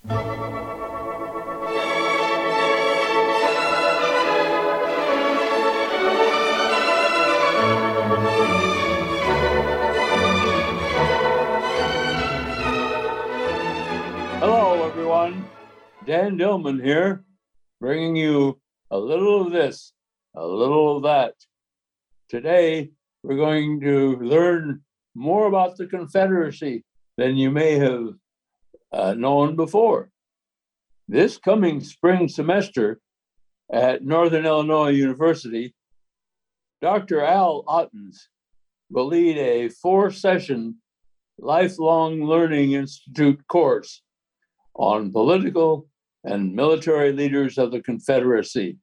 Hello, everyone. Dan Dillman here, bringing you a little of this, a little of that. Today, we're going to learn more about the Confederacy than you may have known before. This coming spring semester at Northern Illinois University, Dr. Al Ottens will lead a 4-session Lifelong Learning Institute course on political and military leaders of the Confederacy.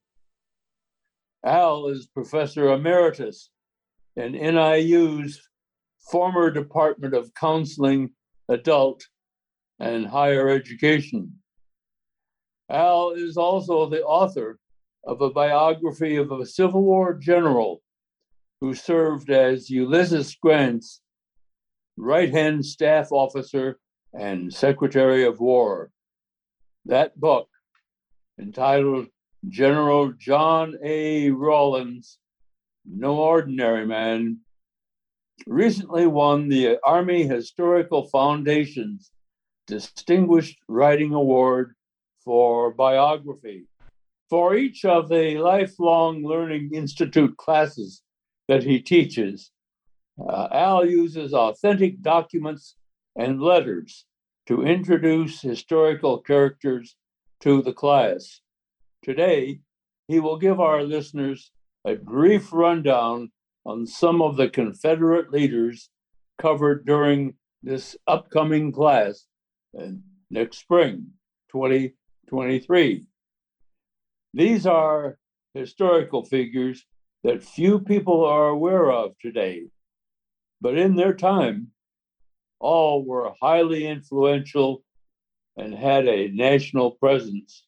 Al is Professor Emeritus in NIU's former Department of Counseling, Adult, and Higher Education. Al is also the author of a biography of a Civil War general who served as Ulysses Grant's right-hand staff officer and Secretary of War. That book, entitled General John A. Rawlins, No Ordinary Man, recently won the Army Historical Foundation's Distinguished Writing Award for biography. For each of the Lifelong Learning Institute classes that he teaches, Al uses authentic documents and letters to introduce historical characters to the class. Today, he will give our listeners a brief rundown on some of the Confederate leaders covered during this upcoming class next spring, 2023. These are historical figures that few people are aware of today, but in their time, all were highly influential and had a national presence.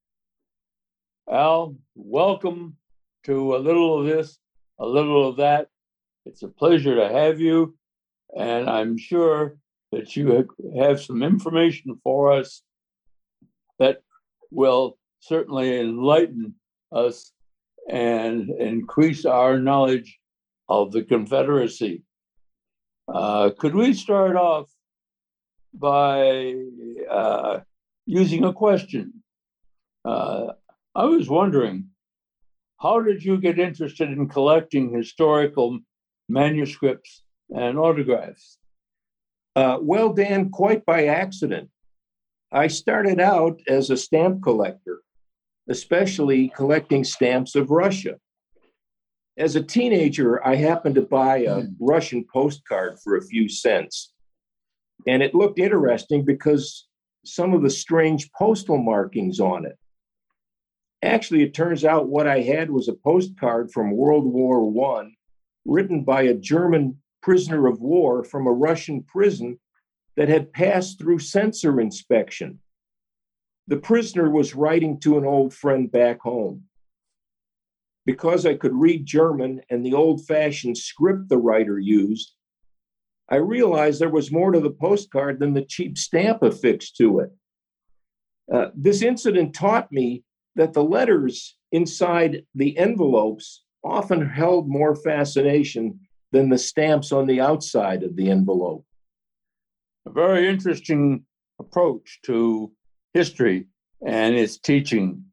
Al, welcome to a little of this, a little of that. It's a pleasure to have you, and I'm sure that you have some information for us that will certainly enlighten us and increase our knowledge of the Confederacy. Could we start off by using a question? I was wondering, how did you get interested in collecting historical manuscripts and autographs? Well, Dan, quite by accident. I started out as a stamp collector, especially collecting stamps of Russia. As a teenager, I happened to buy a Russian postcard for a few cents. And it looked interesting because some of the strange postal markings on it. Actually, it turns out what I had was a postcard from World War I, written by a German prisoner of war from a Russian prison that had passed through censor inspection. The prisoner was writing to an old friend back home. Because I could read German and the old-fashioned script the writer used, I realized there was more to the postcard than the cheap stamp affixed to it. This incident taught me that the letters inside the envelopes often held more fascination than the stamps on the outside of the envelope. A very interesting approach to history and its teaching.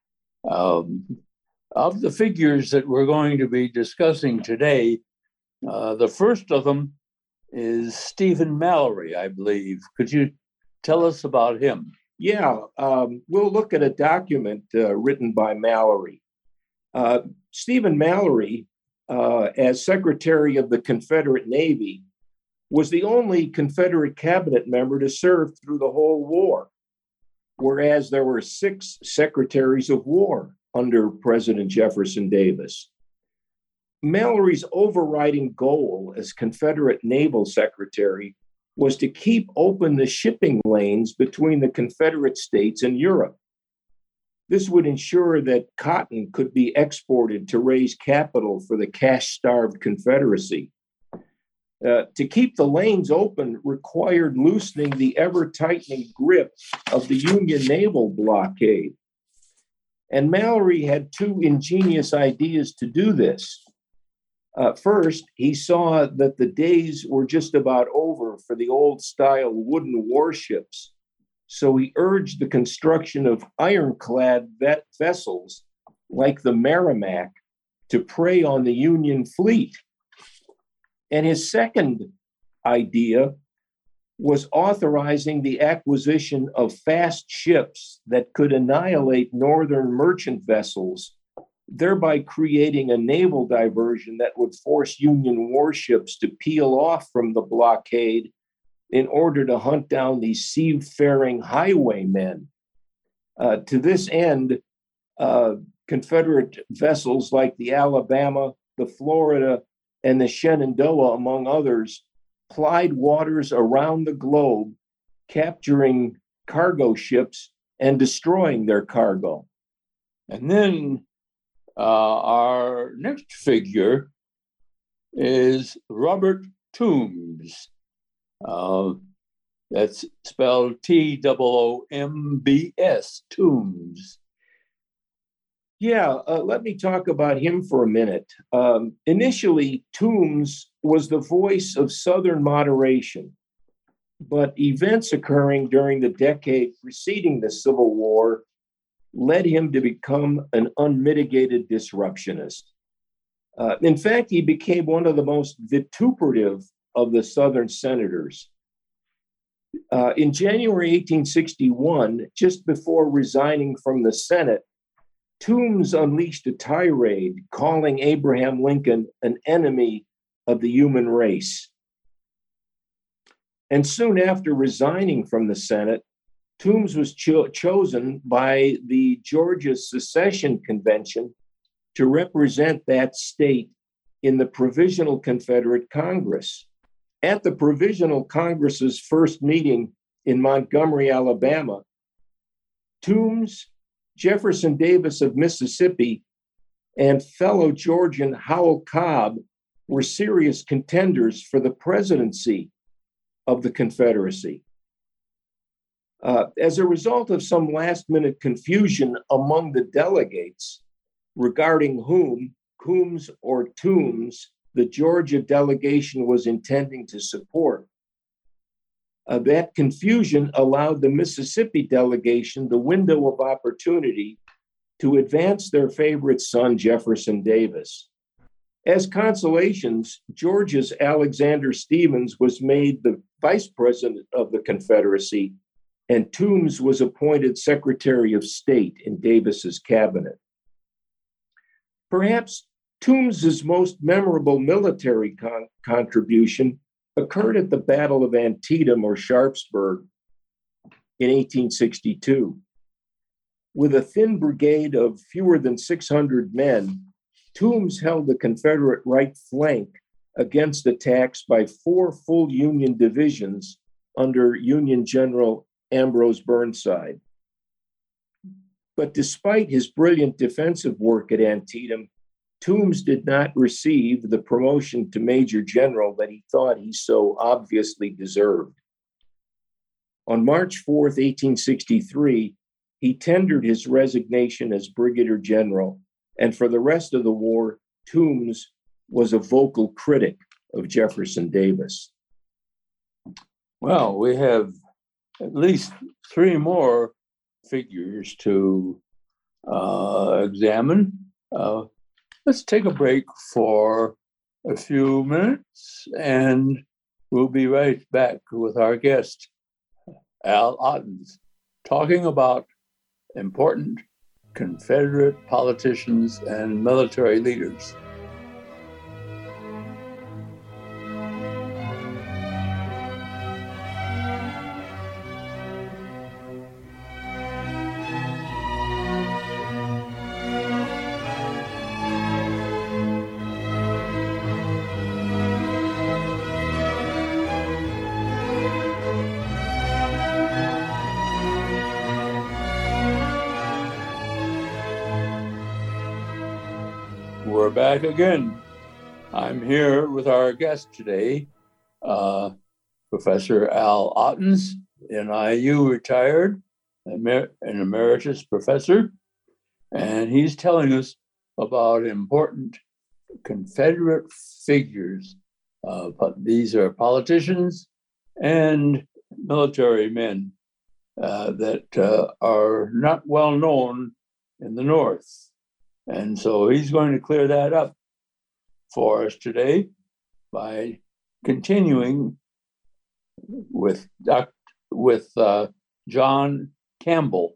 Of the figures that we're going to be discussing today, the first of them is Stephen Mallory, I believe. Could you tell us about him? Yeah, we'll look at a document written by Mallory. Stephen Mallory, as Secretary of the Confederate Navy, was the only Confederate cabinet member to serve through the whole war, whereas there were 6 secretaries of war under President Jefferson Davis. Mallory's overriding goal as Confederate Naval Secretary was to keep open the shipping lanes between the Confederate States and Europe. This would ensure that cotton could be exported to raise capital for the cash-starved Confederacy. To keep the lanes open required loosening the ever-tightening grip of the Union naval blockade. And Mallory had two ingenious ideas to do this. First, he saw that the days were just about over for the old-style wooden warships, so he urged the construction of ironclad vessels like the Merrimac to prey on the Union fleet. And his second idea was authorizing the acquisition of fast ships that could annihilate Northern merchant vessels, thereby creating a naval diversion that would force Union warships to peel off from the blockade in order to hunt down these seafaring highwaymen. To this end, Confederate vessels like the Alabama, the Florida, and the Shenandoah, among others, plied waters around the globe, capturing cargo ships and destroying their cargo. And then our next figure is Robert Toombs. That's spelled Toombs, Toombs. Yeah, let me talk about him for a minute. Initially, Toombs was the voice of Southern moderation, but events occurring during the decade preceding the Civil War led him to become an unmitigated disruptionist. In fact, he became one of the most vituperative of the Southern senators. In January 1861, just before resigning from the Senate, Toombs unleashed a tirade calling Abraham Lincoln an enemy of the human race. And soon after resigning from the Senate, Toombs was chosen by the Georgia Secession Convention to represent that state in the Provisional Confederate Congress. At the Provisional Congress's first meeting in Montgomery, Alabama, Toombs, Jefferson Davis of Mississippi, and fellow Georgian Howell Cobb were serious contenders for the presidency of the Confederacy. As a result of some last-minute confusion among the delegates regarding whom, Coombs or Toombs, the Georgia delegation was intending to support, that confusion allowed the Mississippi delegation the window of opportunity to advance their favorite son, Jefferson Davis. As consolations, Georgia's Alexander Stephens was made the vice president of the Confederacy, and Toombs was appointed Secretary of State in Davis's cabinet. Perhaps Toombs's most memorable military contribution occurred at the Battle of Antietam or Sharpsburg in 1862. With a thin brigade of fewer than 600 men, Toombs held the Confederate right flank against attacks by 4 full Union divisions under Union General Ambrose Burnside. But despite his brilliant defensive work at Antietam, Toombs did not receive the promotion to Major General that he thought he so obviously deserved. On March 4th, 1863, he tendered his resignation as Brigadier General, and for the rest of the war, Toombs was a vocal critic of Jefferson Davis. Well, we have at least 3 more figures to examine. Let's take a break for a few minutes, and we'll be right back with our guest, Al Ottens, talking about important Confederate politicians and military leaders. We're back again. I'm here with our guest today, Professor Al Ottens, NIU retired, an emeritus professor, and he's telling us about important Confederate figures. These are politicians and military men that are not well known in the North. And so he's going to clear that up for us today by continuing with John Campbell.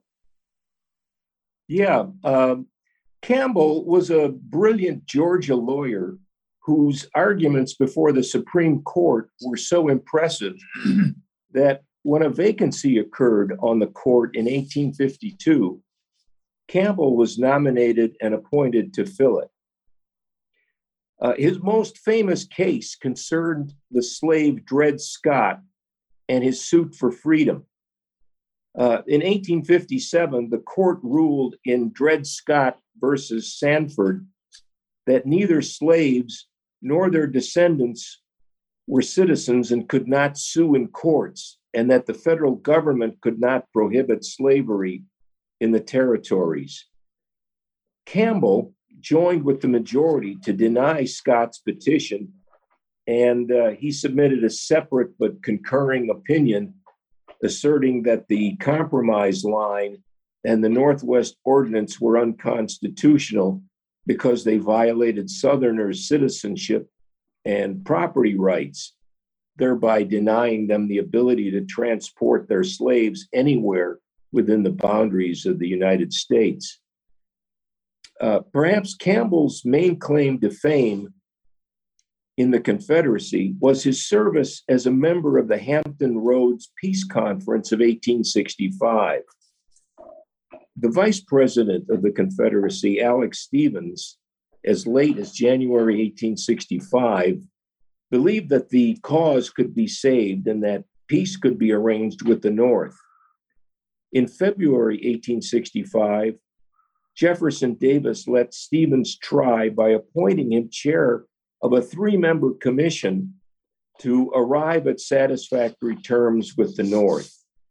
Yeah, Campbell was a brilliant Georgia lawyer whose arguments before the Supreme Court were so impressive that when a vacancy occurred on the court in 1852, Campbell was nominated and appointed to fill it. His most famous case concerned the slave Dred Scott and his suit for freedom. In 1857, the court ruled in Dred Scott versus Sanford that neither slaves nor their descendants were citizens and could not sue in courts, and that the federal government could not prohibit slavery in the territories. Campbell joined with the majority to deny Scott's petition, and he submitted a separate but concurring opinion asserting that the compromise line and the Northwest Ordinance were unconstitutional because they violated Southerners' citizenship and property rights, thereby denying them the ability to transport their slaves anywhere within the boundaries of the United States. Perhaps Campbell's main claim to fame in the Confederacy was his service as a member of the Hampton Roads Peace Conference of 1865. The vice president of the Confederacy, Alex Stevens, as late as January 1865, believed that the cause could be saved and that peace could be arranged with the North. In February 1865, Jefferson Davis let Stevens try by appointing him chair of a 3-member commission to arrive at satisfactory terms with the North.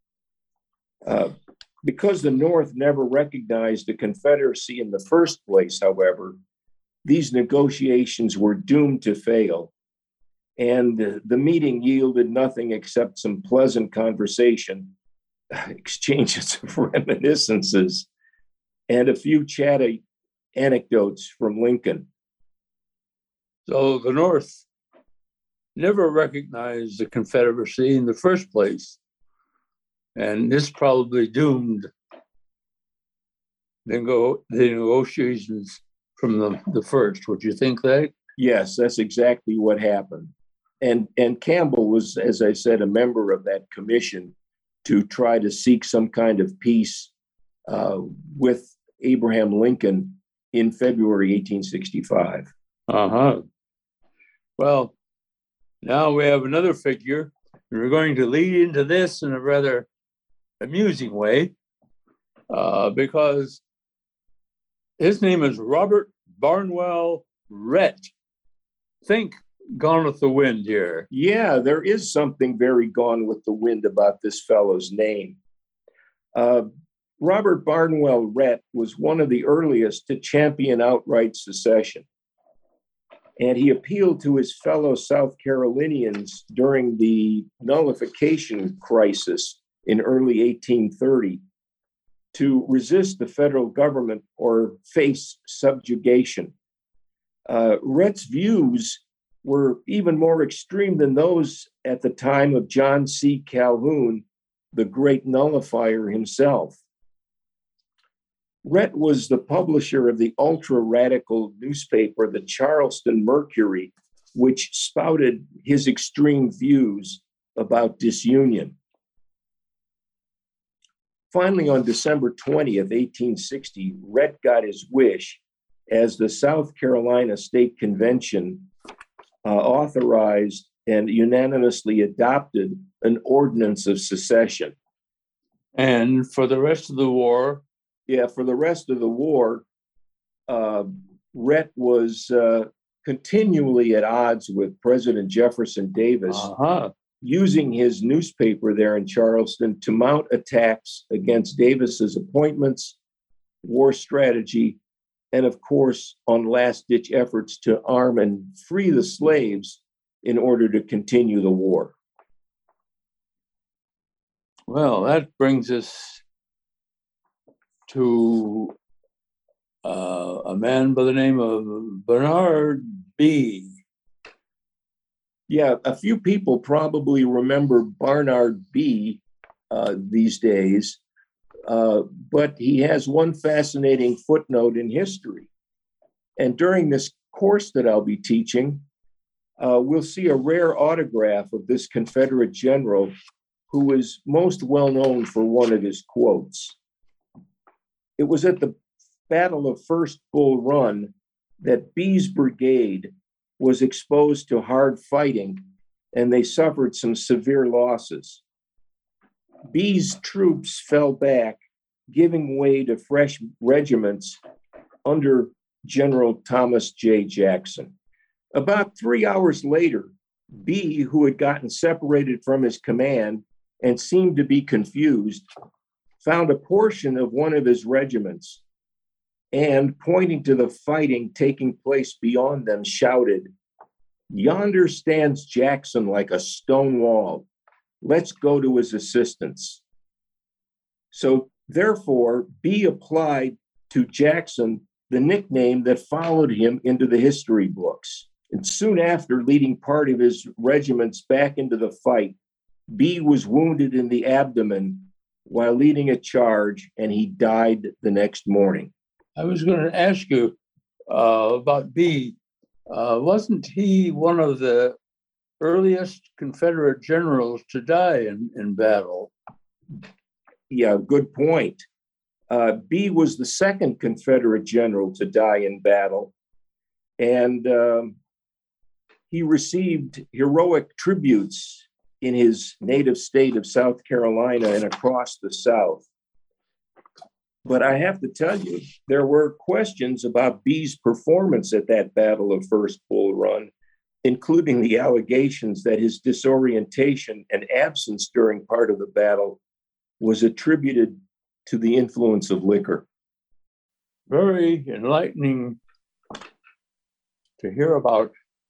Because the North never recognized the Confederacy in the first place, however, these negotiations were doomed to fail, and the meeting yielded nothing except some pleasant conversation, exchanges of reminiscences, and a few chatty anecdotes from Lincoln. So the North never recognized the Confederacy in the first place, and this probably doomed the negotiations from the first. Would you think that? Yes, that's exactly what happened. And Campbell was, as I said, a member of that commission to try to seek some kind of peace with Abraham Lincoln in February 1865. Well, now we have another figure, and we're going to lead into this in a rather amusing way, because his name is Robert Barnwell Rhett. Think Gone with the Wind here. Yeah, there is something very Gone with the Wind about this fellow's name. Robert Barnwell Rhett was one of the earliest to champion outright secession. And he appealed to his fellow South Carolinians during the nullification crisis in early 1830 to resist the federal government or face subjugation. Rhett's views were even more extreme than those at the time of John C. Calhoun, the great nullifier himself. Rhett was the publisher of the ultra-radical newspaper, the Charleston Mercury, which spouted his extreme views about disunion. Finally, on December 20th, 1860, Rhett got his wish as the South Carolina State Convention authorized and unanimously adopted an ordinance of secession. And for the rest of the war, Rhett was continually at odds with President Jefferson Davis, using his newspaper there in Charleston to mount attacks against Davis's appointments, war strategy, and of course, on last-ditch efforts to arm and free the slaves in order to continue the war. Well, that brings us to a man by the name of Barnard Bee. Yeah, a few people probably remember Barnard Bee these days, but he has one fascinating footnote in history. And during this course that I'll be teaching, we'll see a rare autograph of this Confederate general who is most well known for one of his quotes. It was at the Battle of First Bull Run that Bee's brigade was exposed to hard fighting, and they suffered some severe losses. Bee's troops fell back, giving way to fresh regiments under General Thomas J. Jackson. About 3 hours later, Bee, who had gotten separated from his command and seemed to be confused, found a portion of one of his regiments and, pointing to the fighting taking place beyond them, shouted, "Yonder stands Jackson like a stone wall. Let's go to his assistance." So therefore, Bee applied to Jackson the nickname that followed him into the history books. And soon after, leading part of his regiments back into the fight, Bee was wounded in the abdomen while leading a charge, and he died the next morning. I was going to ask you about Bee. Wasn't he one of the earliest Confederate generals to die in battle? Yeah, good point. Bee was the second Confederate general to die in battle, and he received heroic tributes in his native state of South Carolina and across the South. But I have to tell you, there were questions about Bee's performance at that Battle of First Bull Run, including the allegations that his disorientation and absence during part of the battle was attributed to the influence of liquor. Very enlightening to hear about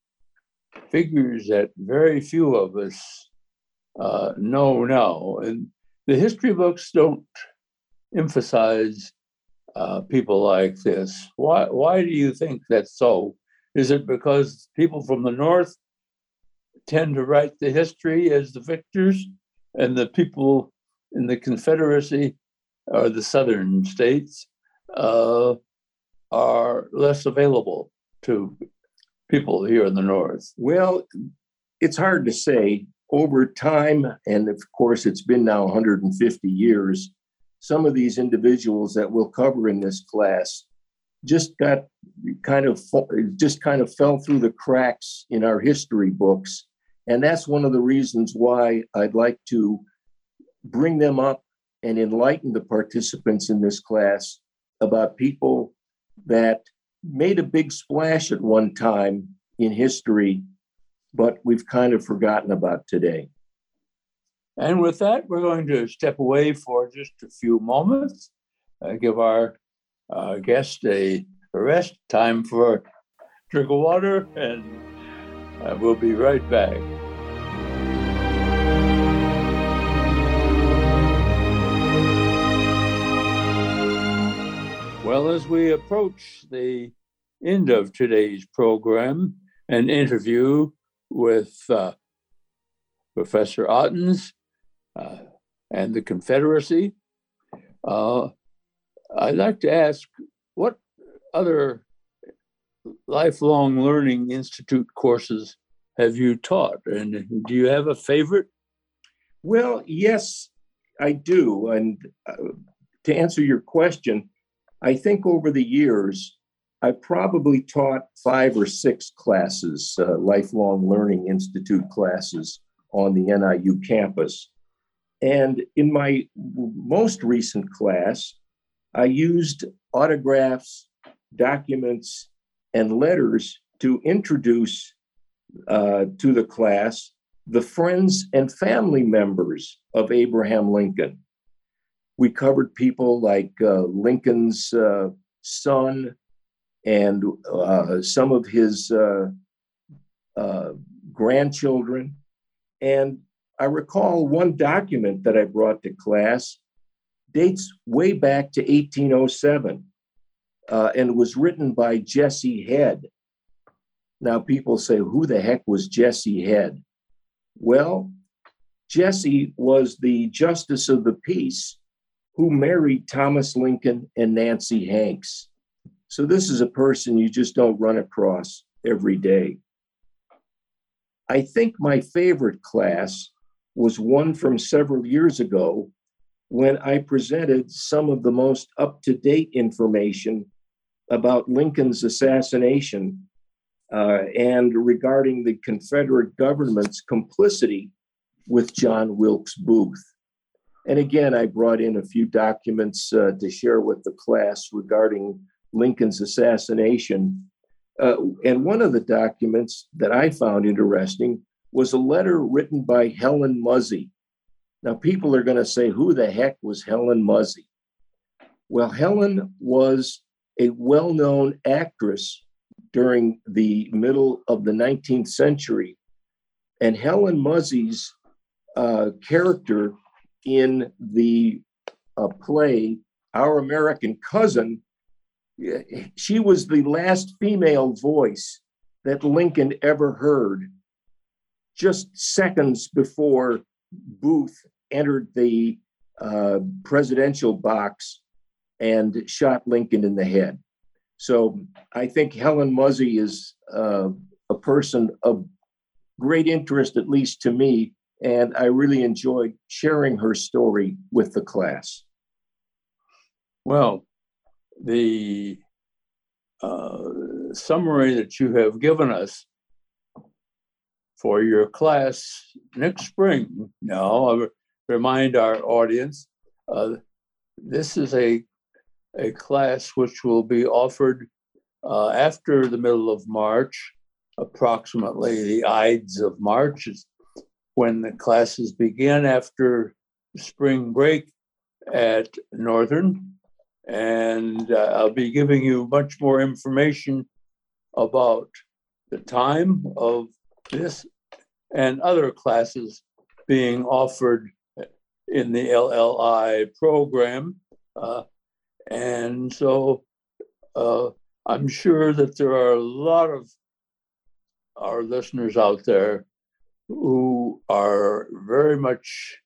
figures that very few of us know now. And the history books don't emphasize people like this. Why do you think that's so? Is it because people from the North tend to write the history as the victors, and the people in the Confederacy or the Southern states are less available to people here in the North? Well, it's hard to say. Over time, and of course it's been now 150 years, some of these individuals that we'll cover in this class just kind of fell through the cracks in our history books. And that's one of the reasons why I'd like to bring them up and enlighten the participants in this class about people that made a big splash at one time in history, but we've kind of forgotten about today. And with that, we're going to step away for just a few moments, give our guest a rest, time for a drink of water, and we'll be right back. Well, as we approach the end of today's program, an interview with Professor Ottens and the Confederacy, I'd like to ask, what other Lifelong Learning Institute courses have you taught? And do you have a favorite? Well, yes, I do. And to answer your question, I think over the years, I probably taught 5 or 6 classes, Lifelong Learning Institute classes on the NIU campus. And in my most recent class, I used autographs, documents, and letters to introduce to the class the friends and family members of Abraham Lincoln. We covered people like Lincoln's son and some of his grandchildren. And I recall one document that I brought to class dates way back to 1807 and was written by Jesse Head. Now, people say, who the heck was Jesse Head? Well, Jesse was the Justice of the Peace who married Thomas Lincoln and Nancy Hanks. So this is a person you just don't run across every day. I think my favorite class was one from several years ago when I presented some of the most up-to-date information about Lincoln's assassination and regarding the Confederate government's complicity with John Wilkes Booth. And again, I brought in a few documents to share with the class regarding Lincoln's assassination. And one of the documents that I found interesting was a letter written by Helen Muzzy. Now, people are going to say, who the heck was Helen Muzzy? Well, Helen was a well-known actress during the middle of the 19th century. And Helen Muzzy's character in the play, Our American Cousin, she was the last female voice that Lincoln ever heard, just seconds before Booth entered the presidential box and shot Lincoln in the head. So I think Helen Muzzy is a person of great interest, at least to me, and I really enjoyed sharing her story with the class. Well, the summary that you have given us for your class next spring, now I remind our audience, this is a class which will be offered after the middle of March, approximately the Ides of March is when the classes begin after spring break at Northern. And I'll be giving you much more information about the time of this and other classes being offered in the LLI program. And so I'm sure that there are a lot of our listeners out there who are very much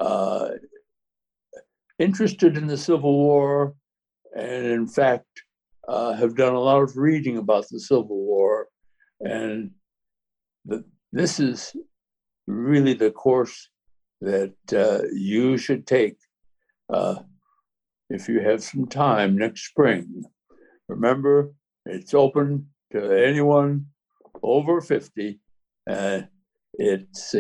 interested in the Civil War and in fact have done a lot of reading about the Civil War. And this is really the course that you should take if you have some time next spring. Remember, it's open to anyone over 50. It's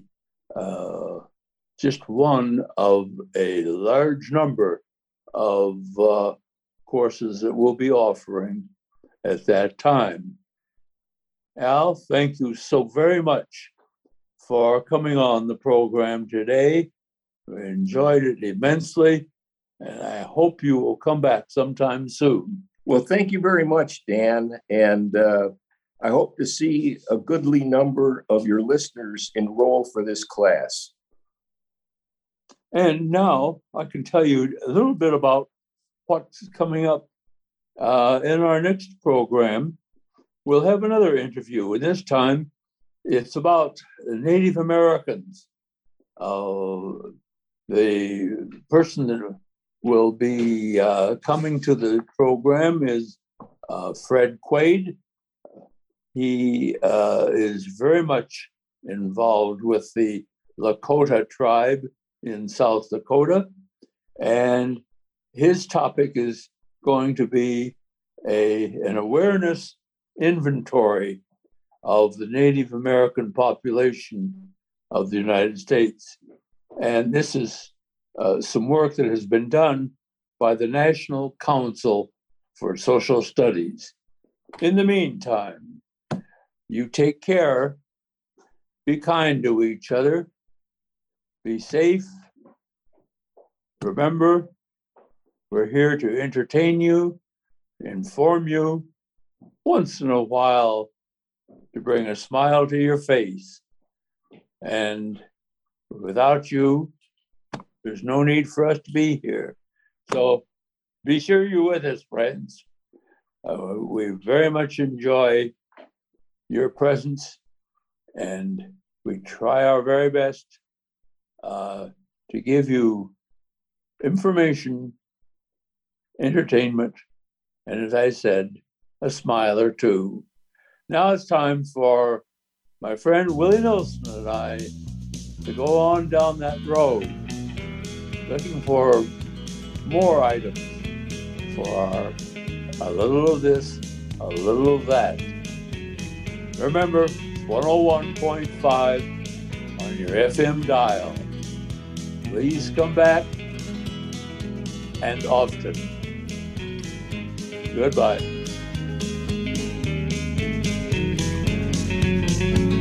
just one of a large number of courses that we'll be offering at that time. Al, thank you so very much for coming on the program today. We enjoyed it immensely, and I hope you will come back sometime soon. Well, thank you very much, Dan. And I hope to see a goodly number of your listeners enroll for this class. And now I can tell you a little bit about what's coming up in our next program. We'll have another interview, and this time it's about Native Americans. The person that will be coming to the program is Fred Quaid. He is very much involved with the Lakota tribe in South Dakota, and his topic is going to be an awareness inventory of the Native American population of the United States. And this is some work that has been done by the National Council for Social Studies. In the meantime, You take care. Be kind to each other. Be safe. Remember, we're here to entertain you, inform you, once in a while to bring a smile to your face. And without you, there's no need for us to be here. So be sure you're with us, friends. We very much enjoy your presence, and we try our very best to give you information, entertainment, and as I said, a smile or two. Now it's time for my friend Willie Nelson and I to go on down that road looking for more items for our a little of this, a little of that. Remember, 101.5 on your FM dial. Please come back, and often. Goodbye.